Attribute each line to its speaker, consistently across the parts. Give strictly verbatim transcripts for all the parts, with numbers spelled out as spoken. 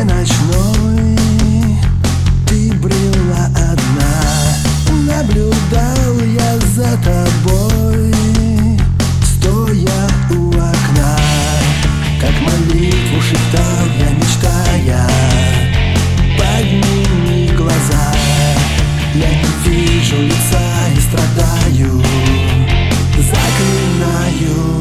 Speaker 1: ночной ты брела одна, наблюдал я за тобой, стоя у окна, как молитву шептал я, мечтая: подними глаза, я не вижу лица и страдаю, заклинаю.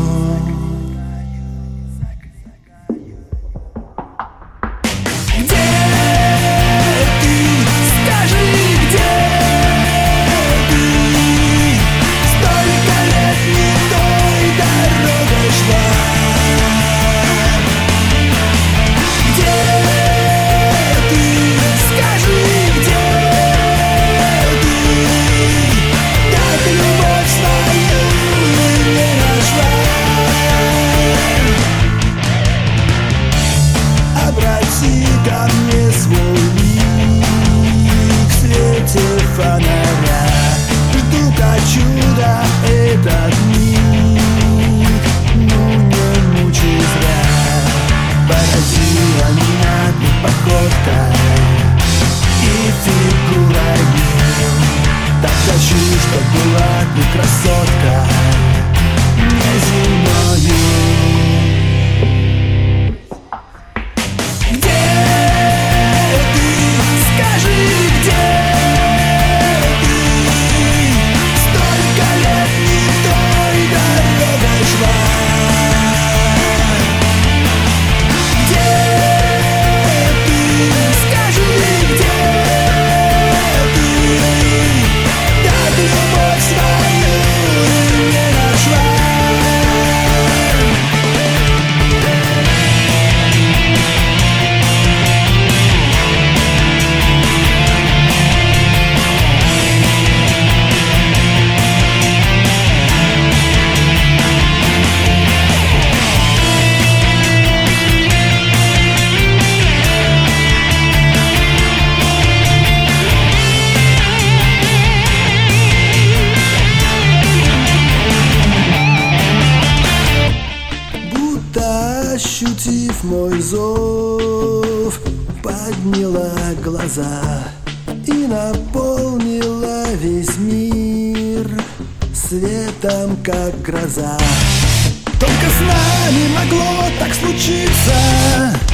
Speaker 1: Ко мне свой лик в свете фонаря, жду как чудо этот миг, ну не мучай зря. Поразила меня ты походкой и фигурой, так хочу, чтоб была ты красотка неземною. Ощутив мой зов, подняла глаза и наполнила весь мир светом, как гроза. Только с нами могло так случиться.